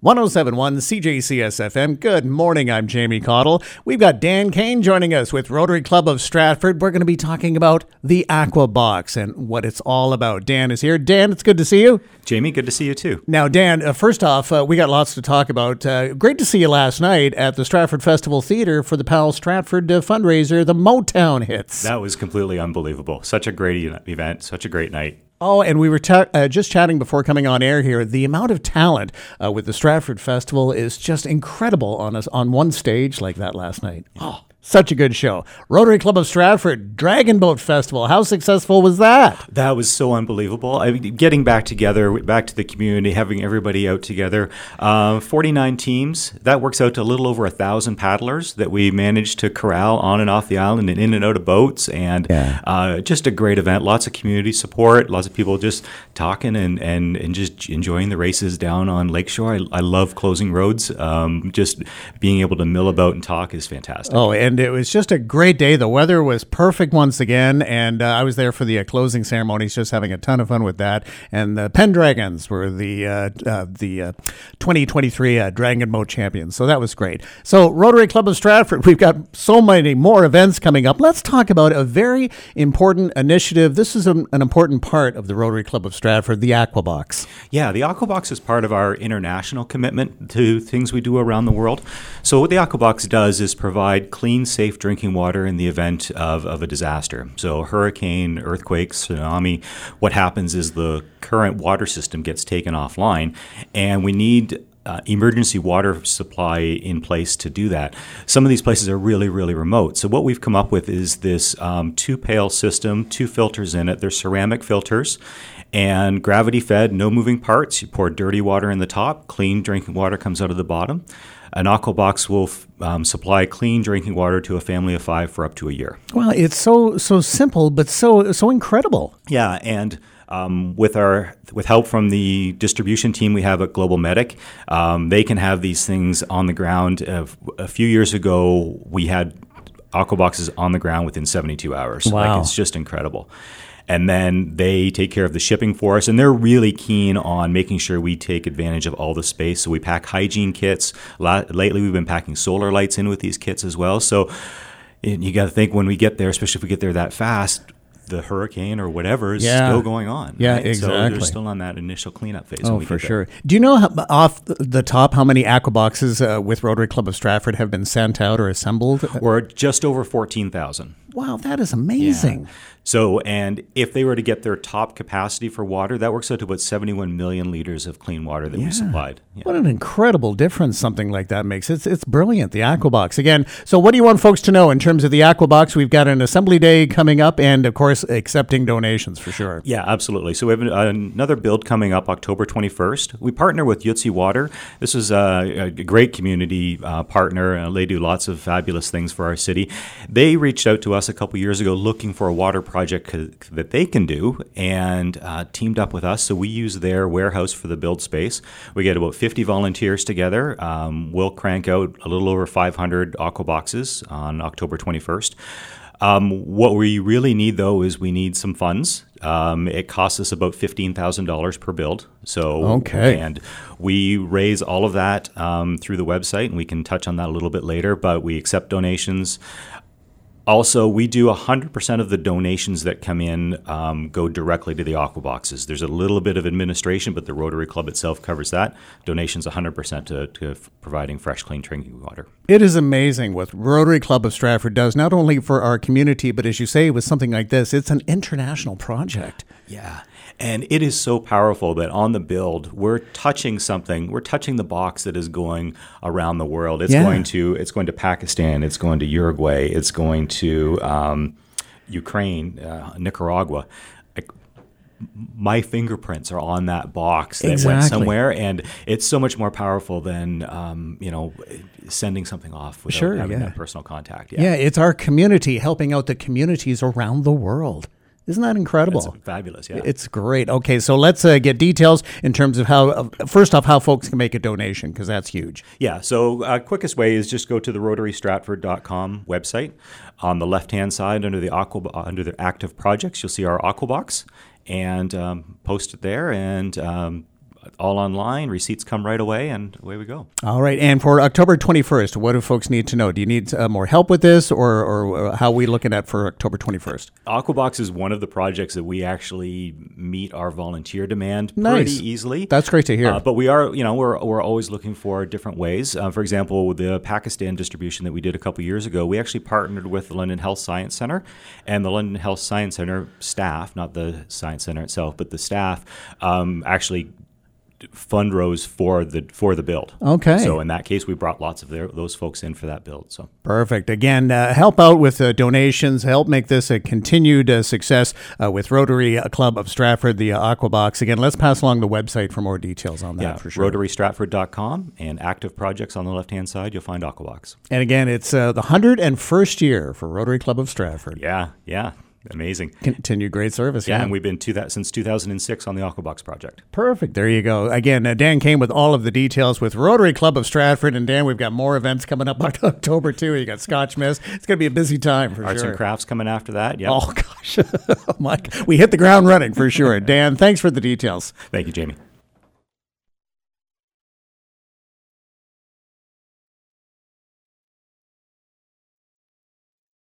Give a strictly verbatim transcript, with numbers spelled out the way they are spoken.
one oh seven point one C J C S F M. Good morning, I'm Jamie Cottle. We've got Dan Kane joining us with Rotary Club of Stratford. We're going to be talking about the Aqua Box and what it's all about. Dan is here. Dan, it's good to see you. Jamie, good to see you too. Now, Dan, uh, first off, uh, we got lots to talk about. Uh, great to see you last night at the Stratford Festival Theatre for the Pal Stratford uh, fundraiser, the Motown Hits. That was completely unbelievable. Such a great event, such a great night. Oh, and we were ta- uh, just chatting before coming on air here. The amount of talent uh, with the Stratford Festival is just incredible on us on one stage like that last night. Oh, such a good show. Rotary Club of Stratford, Dragon Boat Festival. How successful was that? That was so unbelievable. I mean, getting back together, back to the community, having everybody out together. Uh, forty-nine teams. That works out to a little over a thousand paddlers that we managed to corral on and off the island and in and out of boats. And yeah. uh, just a great event. Lots of community support. Lots of people just talking and, and, and just enjoying the races down on Lakeshore. I, I love closing roads. Um, just being able to mill about and talk is fantastic. Oh, and it was just a great day. The weather was perfect once again, and uh, I was there for the uh, closing ceremonies, just having a ton of fun with that. And the Pendragons were the uh, uh, the uh, twenty twenty-three uh, Dragon Boat champions, so that was great. So Rotary Club of Stratford, we've got so many more events coming up. Let's talk about a very important initiative. This is a, an important part of the Rotary Club of Stratford, the Aqua Box. Yeah, the Aqua Box is part of our international commitment to things we do around the world. So what the Aqua Box does is provide clean, safe drinking water in the event of, of a disaster. So hurricane, earthquake, tsunami, what happens is the current water system gets taken offline, and we need Uh, emergency water supply in place to do that. Some of these places are really, really remote. So what we've come up with is this um, two-pail system, two filters in it. They're ceramic filters and gravity-fed, no moving parts. You pour dirty water in the top, clean drinking water comes out of the bottom. An Aqua Box will um, supply clean drinking water to a family of five for up to a year. Well, it's so so simple, but so so incredible. Yeah, and Um, with our with help from the distribution team we have at Global Medic, um, they can have these things on the ground. Uh, a few years ago, we had Aqua Boxes on the ground within seventy-two hours. Wow. Like, it's just incredible. And then they take care of the shipping for us, and they're really keen on making sure we take advantage of all the space. So we pack hygiene kits. La- lately, we've been packing solar lights in with these kits as well. So you got to think when we get there, especially if we get there that fast, the hurricane or whatever is yeah. still going on. Yeah, right? exactly. So they're still on that initial cleanup phase. Oh, when we for get sure. Do you know how, off the top how many Aqua Boxes uh, with Rotary Club of Stratford have been sent out or assembled? We're just over fourteen thousand. Wow, that is amazing. Yeah. So, and if they were to get their top capacity for water, that works out to about seventy-one million liters of clean water that yeah. we supplied. Yeah. What an incredible difference something like that makes. It's it's brilliant, the Aqua Box. Again, so what do you want folks to know in terms of the Aqua Box? We've got an assembly day coming up and, of course, accepting donations for sure. Yeah, absolutely. So we have another build coming up October twenty-first. We partner with Yutzi Water. This is a, a great community uh, partner. Uh, they do lots of fabulous things for our city. They reached out to us a couple years ago looking for a water project that they can do and uh, teamed up with us. So we use their warehouse for the build space. We get about fifty volunteers together. Um, we'll crank out a little over five hundred Aqua Boxes on October twenty-first. Um, what we really need, though, is we need some funds. Um, it costs us about fifteen thousand dollars per build. So, okay. And we raise all of that um, through the website, and we can touch on that a little bit later, but we accept donations. Also, we do one hundred percent of the donations that come in um, go directly to the Aqua Boxes. There's a little bit of administration, but the Rotary Club itself covers that. Donations one hundred percent to, to providing fresh, clean drinking water. It is amazing what Rotary Club of Stratford does, not only for our community, but as you say, with something like this, it's an international project. Yeah. And it is so powerful that on the build, we're touching something. We're touching the box that is going around the world. It's yeah. going to it's going to Pakistan. It's going to Uruguay. It's going to um, Ukraine, uh, Nicaragua. I, my fingerprints are on that box that exactly. went somewhere, and it's so much more powerful than um, you know sending something off without sure, having yeah. that personal contact. Yeah. yeah, it's our community helping out the communities around the world. Isn't that incredible? That's fabulous, yeah. It's great. Okay, so let's uh, get details in terms of how, uh, first off, how folks can make a donation, because that's huge. Yeah, so uh, quickest way is just go to the rotary stratford dot com website. On the left-hand side, under the Aqua, under the active projects, you'll see our Aqua Box, and um, post it there, and um, all online. Receipts come right away, and away we go. All right. And for October twenty-first, what do folks need to know? Do you need uh, more help with this, or, or how are we looking at for October twenty-first? Aquabox is one of the projects that we actually meet our volunteer demand Nice. pretty easily. That's great to hear. Uh, but we are, you know, we're we're always looking for different ways. Uh, for example, with the Pakistan distribution that we did a couple years ago, we actually partnered with the London Health Science Center, and the London Health Science Center staff, not the Science Center itself, but the staff um, actually fund rose for the for the build. Okay. So in that case, we brought lots of their, those folks in for that build. So Perfect. Again, uh, help out with uh, donations. Help make this a continued uh, success uh, with Rotary Club of Stratford, the uh, Aquabox. Again, let's pass along the website for more details on that. yeah, for sure. rotary stratford dot com, and active projects on the left-hand side, you'll find Aquabox. And again, it's uh, the one hundred first year for Rotary Club of Stratford. Yeah, yeah. Amazing. Continue great service. Yeah, Yeah, and we've been to that since two thousand six on the Aquabox project. Perfect. There you go. Again, uh, Dan came with all of the details with Rotary Club of Stratford. And Dan, we've got more events coming up on October too. You got Scotch Mist. It's going to be a busy time for Arts sure. and crafts coming after that. Yeah. Oh, gosh. Mike, we hit the ground running for sure. Dan, thanks for the details. Thank you, Jamie.